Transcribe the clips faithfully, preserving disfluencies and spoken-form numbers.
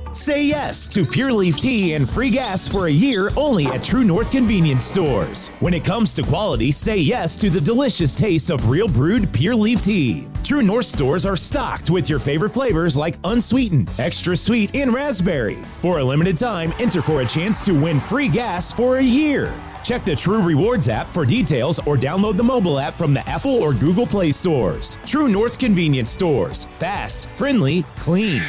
Say yes to Pure Leaf Tea and free gas for a year only at True North Convenience Stores. When it comes to quality, say yes to the delicious taste of real brewed Pure Leaf Tea. True North stores are stocked with your favorite flavors like unsweetened, extra sweet, and raspberry. For a limited time, enter for a chance to win free gas for a year. Check the True Rewards app for details or download the mobile app from the Apple or Google Play stores. True North Convenience Stores. Fast, friendly, clean.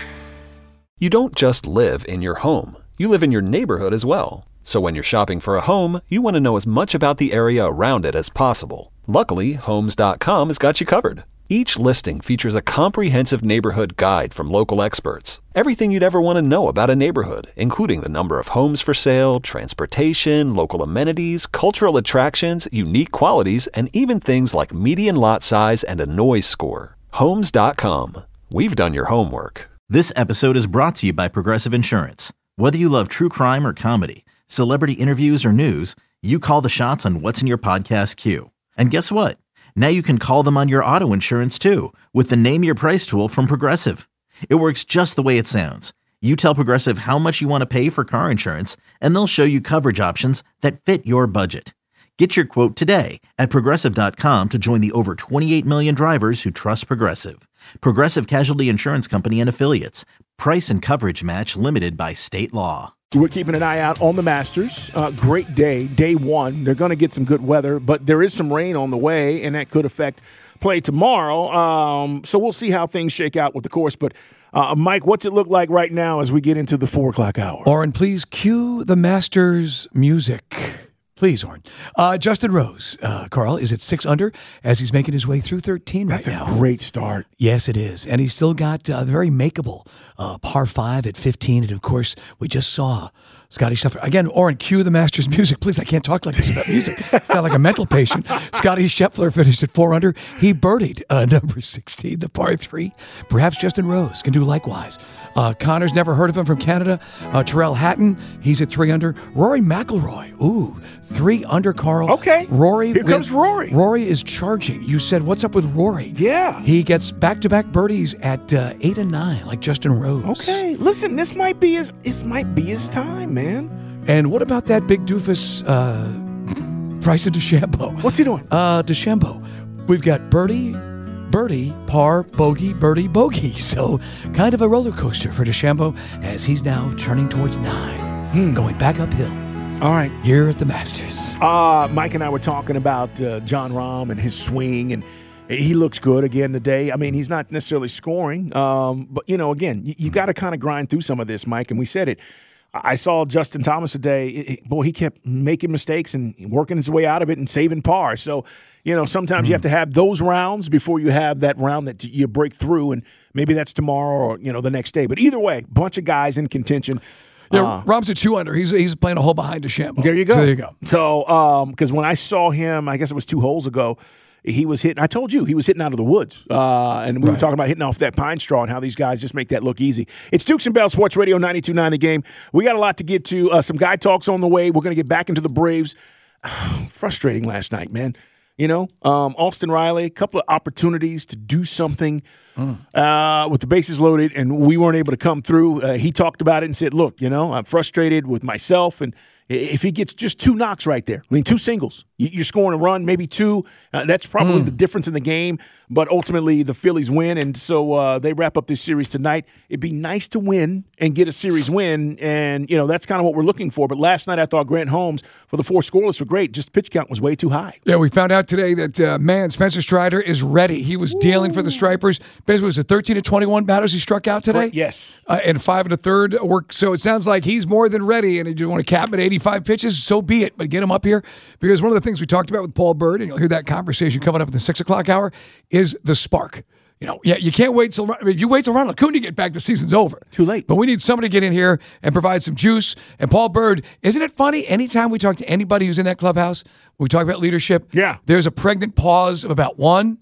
You don't just live in your home. You live in your neighborhood as well. So when you're shopping for a home, you want to know as much about the area around it as possible. Luckily, Homes dot com has got you covered. Each listing features a comprehensive neighborhood guide from local experts. Everything you'd ever want to know about a neighborhood, including the number of homes for sale, transportation, local amenities, cultural attractions, unique qualities, and even things like median lot size and a noise score. Homes dot com. We've done your homework. This episode is brought to you by Progressive Insurance. Whether you love true crime or comedy, celebrity interviews or news, you call the shots on what's in your podcast queue. And guess what? Now you can call them on your auto insurance too with the Name Your Price tool from Progressive. It works just the way it sounds. You tell Progressive how much you want to pay for car insurance, and they'll show you coverage options that fit your budget. Get your quote today at Progressive dot com to join the over twenty-eight million drivers who trust Progressive. Progressive Casualty Insurance Company and Affiliates. Price and coverage match limited by state law. We're keeping an eye out on the Masters. Uh, great day, day one. They're going to get some good weather, but there is some rain on the way, and that could affect play tomorrow. Um, so we'll see how things shake out with the course. But, uh, Mike, what's it look like right now as we get into the four o'clock hour? Oren, please cue the Masters music. Please, Oren. Uh, Justin Rose, uh, Carl, is at six under as he's making his way through thirteen right That's now. That's a great start. Yes, it is. And he's still got a uh, very makeable uh, par five at fifteen. And, of course, we just saw Scotty Scheffler. Again, Oren, cue the Masters music. Please, I can't talk like this without music. Sound like a mental patient. Scotty Scheffler finished at four under. He birdied uh, number sixteen, the par three. Perhaps Justin Rose can do likewise. Uh, Connor's never heard of him from Canada. Uh, Terrell Hatton, he's at three under. Rory McIlroy, ooh, three under, Carl. Okay. Rory. Here comes Rory. Rory is charging. You said, what's up with Rory? Yeah. He gets back-to-back birdies at uh, eight and nine, like Justin Rose. Okay. Listen, this might be his, this might be his time, man. And what about that big doofus, uh, Bryson DeChambeau? What's he doing? Uh, DeChambeau. We've got birdie, birdie, par, bogey, birdie, bogey. So kind of a roller coaster for DeChambeau as he's now turning towards nine, hmm. going back uphill. All right. Here at the Masters. Uh, Mike and I were talking about uh, Jon Rahm and his swing, and he looks good again today. I mean, he's not necessarily scoring, um, but, you know, again, you, you got to kind of grind through some of this, Mike, and we said it. I saw Justin Thomas today. It, it, boy, he kept making mistakes and working his way out of it and saving par. So, you know, sometimes mm. you have to have those rounds before you have that round that you break through, and maybe that's tomorrow or, you know, the next day. But either way, bunch of guys in contention. Yeah, uh, Rahm's at two under. He's he's playing a hole behind DeChambeau. There you go. There you go. So, because um, when I saw him, I guess it was two holes ago, he was hitting, I told you, he was hitting out of the woods. Uh, and we right. were talking about hitting off that pine straw and how these guys just make that look easy. It's Dukes and Bell Sports Radio ninety-two point nine The Game. We got a lot to get to. Uh, some guy talks on the way. We're going to get back into the Braves. Frustrating last night, man. You know, um, Austin Riley, a couple of opportunities to do something mm. uh, with the bases loaded, and we weren't able to come through. Uh, he talked about it and said, look, you know, I'm frustrated with myself, and if he gets just two knocks right there, I mean, two singles, you're scoring a run, maybe two. Uh, that's probably mm. the difference in the game. But ultimately, the Phillies win, and so uh, they wrap up this series tonight. It'd be nice to win and get a series win, and, you know, that's kind of what we're looking for. But last night, I thought Grant Holmes, for the four scoreless, were great. Just the pitch count was way too high. Yeah, we found out today that, uh, man, Spencer Strider is ready. He was Ooh. dealing for the Stripers. Basically, was it thirteen to twenty-one batters he struck out today? Yes. Uh, and five and a third work. So it sounds like he's more than ready, and you want to cap him at eighty-five pitches, so be it. But get him up here, because one of the things we talked about with Paul Bird, and you'll hear that conversation coming up at the six o'clock hour, is the spark. You know, yeah, you can't wait till if you wait till Ronald Acuna get back, the season's over. Too late. But we need somebody to get in here and provide some juice. And Paul Bird, isn't it funny? Anytime we talk to anybody who's in that clubhouse, we talk about leadership. Yeah. There's a pregnant pause of about one,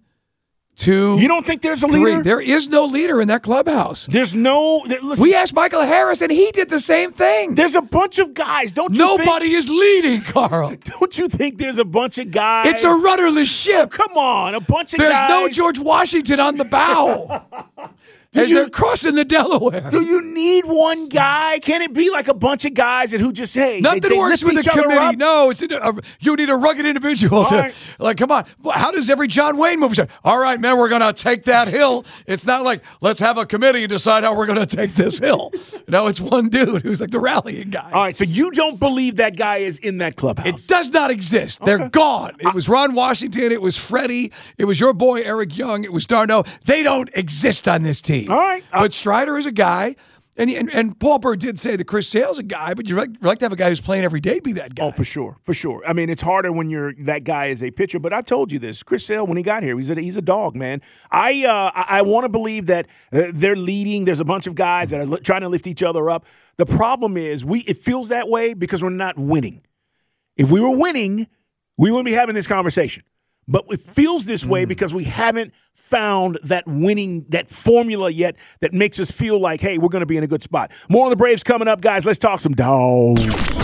two. You don't think there's a three. leader? There is no leader in that clubhouse. There's no. There, listen, we asked Michael Harris, and he did the same thing. There's a bunch of guys. Don't you? Nobody think, is leading, Carl. Don't you think there's a bunch of guys? It's a rudderless ship. Oh, come on, a bunch of there's guys. There's no George Washington on the bow. as you, they're crossing the Delaware. Do you need one guy? Can it be like a bunch of guys that who just, hey, Nothing they, they works lift with each a other committee. up? No, it's a, a, you need a rugged individual. To, right. Like, come on. How does every John Wayne movie say, all right, man, we're going to take that hill? It's not like, let's have a committee decide how we're going to take this hill. No, it's one dude who's like the rallying guy. All right, so you don't believe that guy is in that clubhouse? It does not exist. Okay. They're gone. It was Ron Washington. It was Freddie. It was your boy Eric Young. It was Darno. They don't exist on this team. All right. Uh, but Strider is a guy. And, and and Paul Burr did say that Chris Sale's a guy, but you like, like to have a guy who's playing every day be that guy. Oh, for sure, for sure. I mean, it's harder when you're that guy as a pitcher. But I told you this, Chris Sale, when he got here, he's a he's a dog, man. I uh, I, I want to believe that uh, they're leading. There's a bunch of guys that are li- trying to lift each other up. The problem is, we it feels that way because we're not winning. If we were winning, we wouldn't be having this conversation. But it feels this way mm. because we haven't found that winning, that formula yet that makes us feel like, hey, we're going to be in a good spot. More on the Braves coming up, guys. Let's talk some dogs.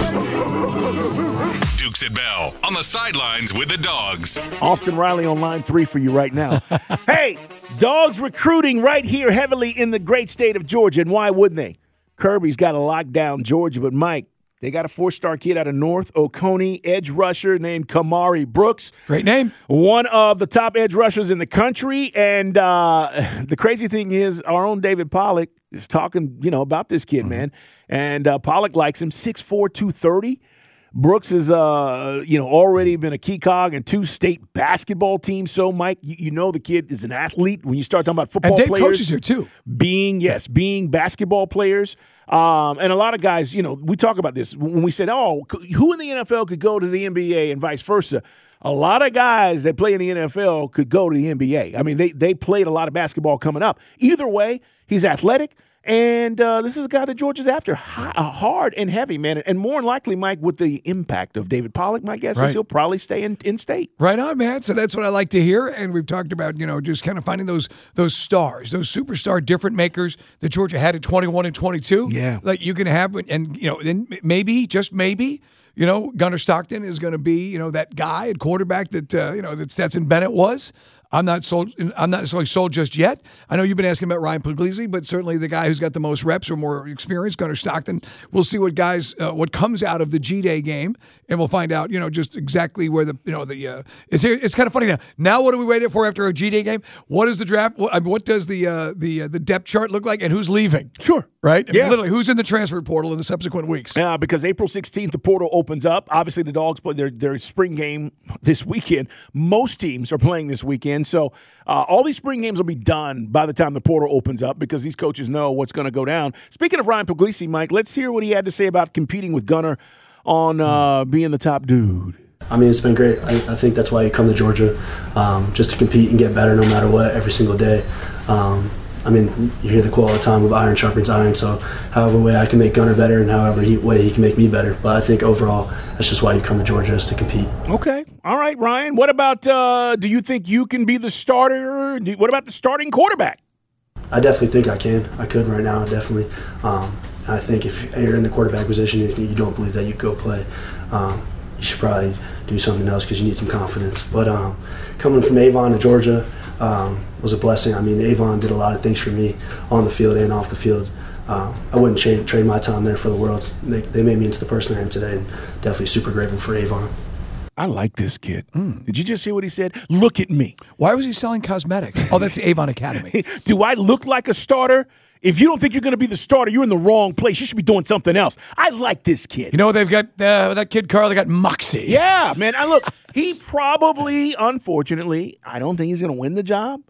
Dukes and Bell on the sidelines with the dogs. Austin Riley on line three for you right now. Hey, dogs recruiting right here heavily in the great state of Georgia, and why wouldn't they? Kirby's got to lock down Georgia, but Mike, they got a four-star kid out of North Oconee, edge rusher named Kamari Brooks. Great name. One of the top edge rushers in the country. And uh, the crazy thing is our own David Pollack is talking, you know, about this kid, mm-hmm. man. And uh, Pollack likes him, six four, two thirty. Brooks has, uh, you know, already been a key cog in two state basketball teams. So, Mike, you, you know the kid is an athlete when you start talking about football and Dave players. coaches here, too. Being, yes, being basketball players. Um, and a lot of guys, you know, we talk about this when we said, oh, who in the N F L could go to the N B A and vice versa. A lot of guys that play in the N F L could go to the N B A. I mean, they they played a lot of basketball coming up. Either way, he's athletic. And uh, this is a guy that Georgia's after high, hard and heavy, man. And more than likely, Mike, with the impact of David Pollack, my guess right. is he'll probably stay in, in state. Right on, man. So that's what I like to hear. And we've talked about, you know, just kind of finding those those stars, those superstar different makers that Georgia had at twenty-one and twenty-two. Yeah. Like you can have, and, you know, then maybe, just maybe, you know, Gunnar Stockton is going to be, you know, that guy at quarterback that, uh, you know, that Stetson Bennett was. I'm not sold. I'm not necessarily sold just yet. I know you've been asking about Ryan Puglisi, but certainly the guy who's got the most reps or more experience, Gunnar Stockton. We'll see what guys, uh, what comes out of the G-Day game, and we'll find out, you know, just exactly where the, you know, the. Uh, it's it's kind of funny now. Now, what are we waiting for after a G-Day game? What is the draft? What, I mean, what does the uh, the uh, the depth chart look like, and who's leaving? Sure. Right? I yeah. mean, literally, who's in the transfer portal in the subsequent weeks? Yeah, because April sixteenth, the portal opens up. Obviously, the Dogs play their, their spring game this weekend. Most teams are playing this weekend. So uh, all these spring games will be done by the time the portal opens up because these coaches know what's going to go down. Speaking of Ryan Puglisi, Mike, let's hear what he had to say about competing with Gunnar on uh, being the top dude. I mean, it's been great. I, I think that's why you come to Georgia, um, just to compete and get better no matter what every single day. Um, I mean, you hear the quote all the time of iron sharpens iron, so however way I can make Gunnar better and however he, way he can make me better. But I think overall, that's just why you come to Georgia, is to compete. Okay. All right, Ryan. What about, uh, do you think you can be the starter? Do, what about the starting quarterback? I definitely think I can. I could right now, definitely. Um, I think if you're in the quarterback position and you don't believe that you go play, um, you should probably do something else because you need some confidence. But um, coming from Avon to Georgia um, was a blessing. I mean, Avon did a lot of things for me on the field and off the field. Um, I wouldn't trade, trade my time there for the world. They, they made me into the person I am today, and definitely super grateful for Avon. I like this kid. Mm. Did you just hear what he said? Look at me. Why was he selling cosmetics? Oh, that's the Avon Academy. Do I look like a starter? If you don't think you're going to be the starter, you're in the wrong place. You should be doing something else. I like this kid. You know what they've got? Uh, that kid Carl, they got Moxie. Yeah, man. I look, he probably, unfortunately, I don't think he's going to win the job,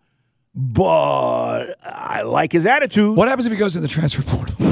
but I like his attitude. What happens if he goes in the transfer portal?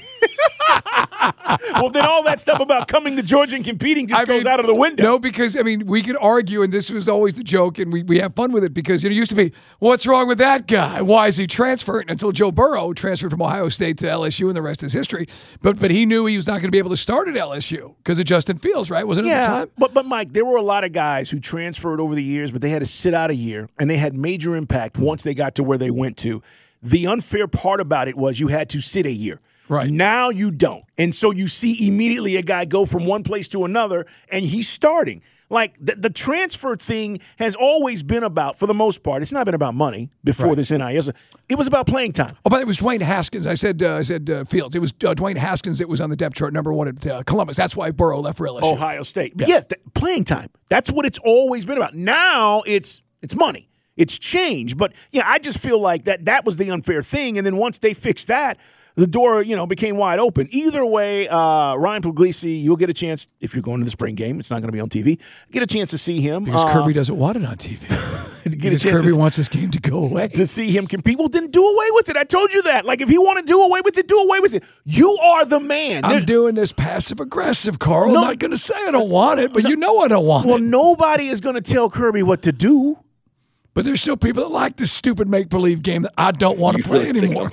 Well, then all that stuff about coming to Georgia and competing just I goes mean, out of the window. No, because, I mean, we could argue, and this was always the joke, and we, we have fun with it because it used to be, what's wrong with that guy? Why is he transferring? Until Joe Burrow transferred from Ohio State to L S U, and the rest is history. But but he knew he was not going to be able to start at L S U because of Justin Fields, right? Wasn't it yeah, at the time? But, but, Mike, there were a lot of guys who transferred over the years, but they had to sit out a year, and they had major impact once they got to where they went to. The unfair part about it was you had to sit a year. Right. Now you don't. And so you see immediately a guy go from one place to another, and he's starting. Like, the, the transfer thing has always been about, for the most part, it's not been about money before Right. this N I L. It was about playing time. Oh, but it was Dwayne Haskins. I said, uh, I said uh, Fields. It was uh, Dwayne Haskins that was on the depth chart, number one at uh, Columbus. That's why Burrow left for L S U. Ohio State. But Yeah. yes, th- playing time. That's what it's always been about. Now it's it's money. It's change. But yeah, I just feel like that that was the unfair thing. And then once they fixed that, the door, you know, became wide open. Either way, uh, Ryan Puglisi, you'll get a chance, if you're going to the spring game, it's not going to be on T V, get a chance to see him. Because uh, Kirby doesn't want it on T V. get a because chance Kirby to, wants this game to go away. to see him compete. Well, then do away with it. I told you that. Like, if you want to do away with it, do away with it. You are the man. I'm There's- doing this passive-aggressive, Carl. No. I'm not going to say I don't want it, but you know I don't want well, it. nobody is going to tell Kirby what to do. But there's still people that like this stupid make-believe game that I don't want to play anymore.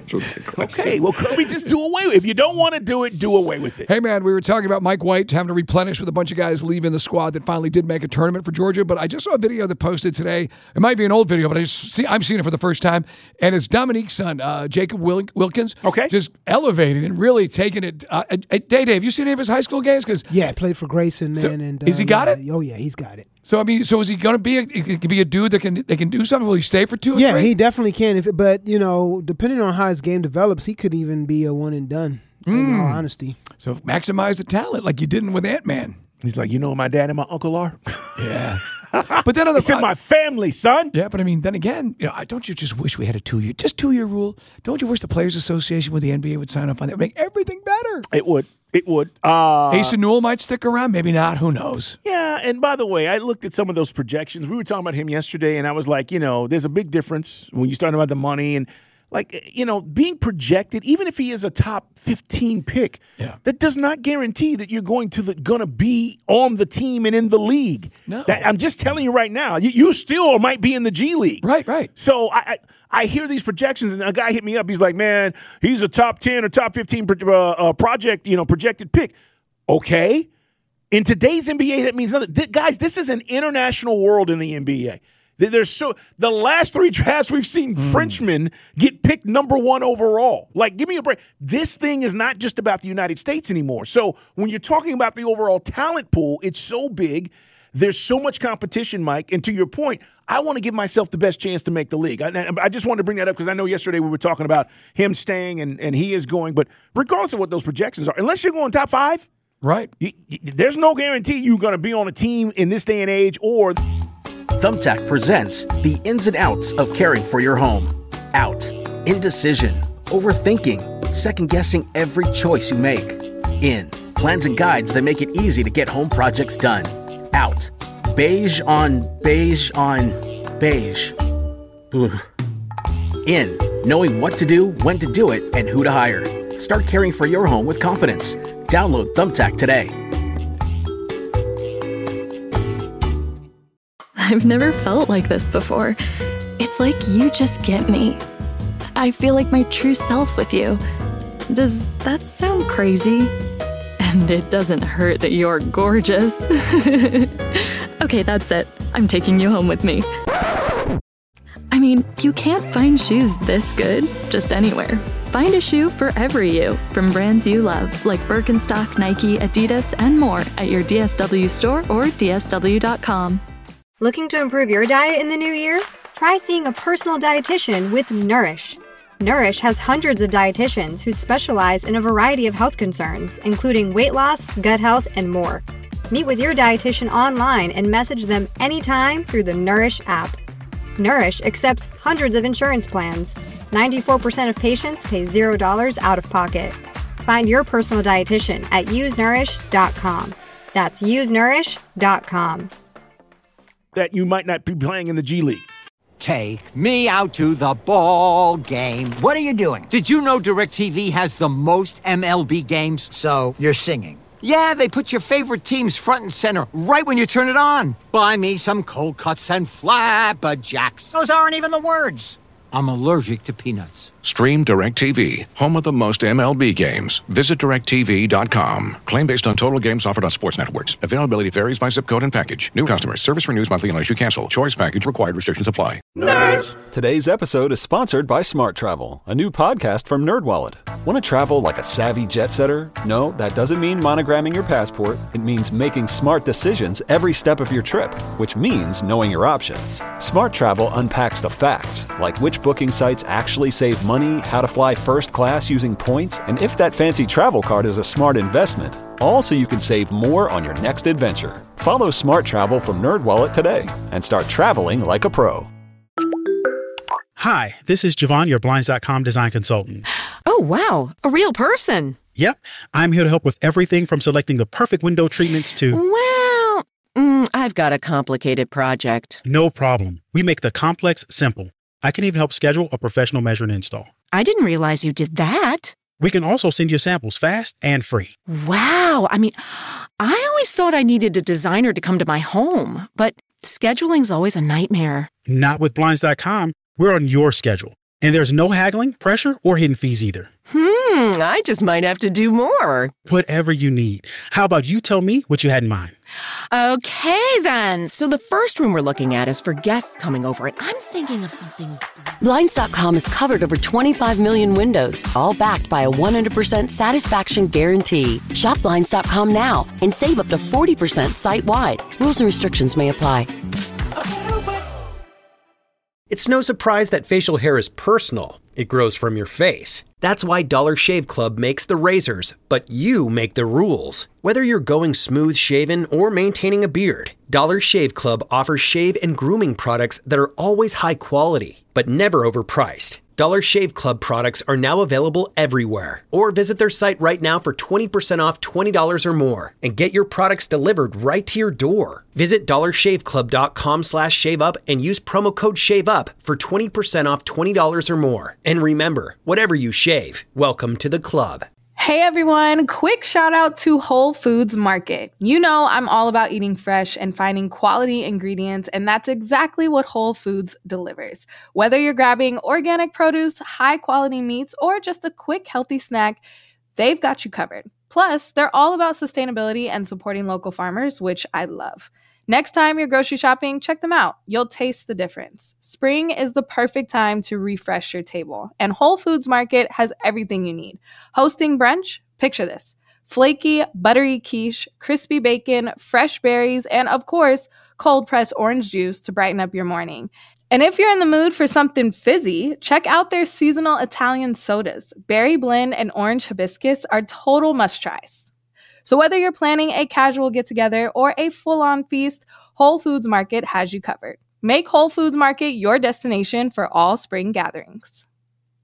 Okay, well, Kirby, just do away with it. If you don't want to do it, do away with it. Hey, man, we were talking about Mike White having to replenish with a bunch of guys leaving the squad that finally did make a tournament for Georgia. But I just saw a video that posted today. It might be an old video, but I just see, I'm seeing it for the first time. And it's Dominique's son, uh, Jacob Wil- Wilkins. Okay. Just elevating and really taking it. Uh, uh, Day Day, have you seen any of his high school games? Because Yeah, played for Grayson, man. So, and uh, is he got yeah, it? Oh, yeah, he's got it. So I mean, so is he going to be? A, he can be a dude that can they can do something. Will he stay for two? Or Yeah, three? he definitely can. If it, but you know, depending on how his game develops, he could even be a one and done. In all honesty, So maximize the talent like you didn't with Ant Man. He's like, you know who my dad and my uncle are? Yeah. But then on the It's in my family, son. Yeah, but I mean, then again, you know, I don't you just wish we had a two year, just two year rule? Don't you wish the Players Association with the N B A would sign off on that, make everything better? It would. It would. Uh, Asa Newell might stick around, maybe not. Who knows? Yeah, and by the way, I looked at some of those projections. We were talking about him yesterday, and I was like, you know, there's a big difference when you start about the money and, like, you know, being projected, even if he is a top fifteen pick, Yeah. that does not guarantee that you're going to the, gonna be on the team and in the league. No. That, I'm just telling you right now, you, you still might be in the G League. Right, right. So I, I I hear these projections, and a guy hit me up. He's like, "Man, he's a top ten or top fifteen pro- uh, uh, project, you know, projected pick." Okay, in today's N B A, that means nothing. Th- guys, this is an international world in the N B A. Th- There's so the last three drafts we've seen Frenchmen get picked number one overall. Like, give me a break. This thing is not just about the United States anymore. So when you're talking about the overall talent pool, it's so big. There's so much competition, Mike. And to your point, I want to give myself the best chance to make the league. I, I just wanted to bring that up because I know yesterday we were talking about him staying and, and he is going. But regardless of what those projections are, unless you're going top five, Right. you, you, there's no guarantee you're going to be on a team in this day and age. Or Thumbtack presents the ins and outs of caring for your home. Out. Indecision. Overthinking. Second-guessing every choice you make. In. Plans and guides that make it easy to get home projects done. Out. Beige on beige on beige. Ugh. In. Knowing what to do, when to do it, and who to hire. Start caring for your home with confidence. Download Thumbtack today. I've never felt like this before. It's like you just get me. I feel like my true self with you. Does that sound crazy? And it doesn't hurt that you're gorgeous. Okay, that's it. I'm taking you home with me. I mean, you can't find shoes this good just anywhere. Find a shoe for every you from brands you love, like Birkenstock, Nike, Adidas, and more at your D S W store or D S W dot com. Looking to improve your diet in the new year? Try seeing a personal dietitian with Nourish. Nourish has hundreds of dietitians who specialize in a variety of health concerns, including weight loss, gut health, and more. Meet with your dietitian online and message them anytime through the Nourish app. Nourish accepts hundreds of insurance plans. ninety-four percent of patients pay zero dollars out of pocket. Find your personal dietitian at use nourish dot com. That's use nourish dot com. that you might not be playing in the G League. Take me out to the ball game. What are you doing? Did you know DirecTV has the most M L B games? So, you're singing. Yeah, they put your favorite teams front and center right when you turn it on. Buy me some cold cuts and flapjacks. Those aren't even the words. I'm allergic to peanuts. Stream DirecTV, home of the most M L B games. Visit direct T V dot com. Claim based on total games offered on sports networks. Availability varies by zip code and package. New customers. Service renews monthly unless you cancel. Choice package required. Restrictions apply. Nerds! Today's episode is sponsored by Smart Travel, a new podcast from NerdWallet. Want to travel like a savvy jet setter? No, that doesn't mean monogramming your passport. It means making smart decisions every step of your trip, which means knowing your options. Smart Travel unpacks the facts, like which booking sites actually save money, how to fly first class using points, and if that fancy travel card is a smart investment. All so you can save more on your next adventure. Follow Smart Travel from NerdWallet today and start traveling like a pro. Hi, this is Javon, your Blinds dot com design consultant. Oh, wow. A real person. Yep. I'm here to help with everything from selecting the perfect window treatments to... Well, mm, I've got a complicated project. No problem. We make the complex simple. I can even help schedule a professional measure and install. I didn't realize you did that. We can also send you samples fast and free. Wow. I mean, I always thought I needed a designer to come to my home, but scheduling's always a nightmare. Not with Blinds dot com. We're on your schedule. And there's no haggling, pressure, or hidden fees either. Hmm, I just might have to do more. Whatever you need. How about you tell me what you had in mind? Okay, then. So the first room we're looking at is for guests coming over, and I'm thinking of something... Blinds dot com has covered over twenty-five million windows, all backed by a one hundred percent satisfaction guarantee. Shop Blinds dot com now and save up to forty percent site-wide. Rules and restrictions may apply. It's no surprise that facial hair is personal. It grows from your face. That's why Dollar Shave Club makes the razors, but you make the rules. Whether you're going smooth shaven or maintaining a beard, Dollar Shave Club offers shave and grooming products that are always high quality, but never overpriced. Dollar Shave Club products are now available everywhere. Or visit their site right now for twenty percent off twenty dollars or more and get your products delivered right to your door. Visit dollar shave club dot com slash shave up and use promo code SHAVEUP for twenty percent off twenty dollars or more. And remember, whatever you shave, welcome to the club. Hey everyone, quick shout out to Whole Foods Market. You know I'm all about eating fresh and finding quality ingredients, and that's exactly what Whole Foods delivers. Whether you're grabbing organic produce, high quality meats, or just a quick healthy snack, they've got you covered. Plus, they're all about sustainability and supporting local farmers, which I love. Next time you're grocery shopping, check them out. You'll taste the difference. Spring is the perfect time to refresh your table, and Whole Foods Market has everything you need. Hosting brunch? Picture this. Flaky, buttery quiche, crispy bacon, fresh berries, and of course, cold-pressed orange juice to brighten up your morning. And if you're in the mood for something fizzy, check out their seasonal Italian sodas. Berry blend and orange hibiscus are total must-tries. So whether you're planning a casual get-together or a full-on feast, Whole Foods Market has you covered. Make Whole Foods Market your destination for all spring gatherings.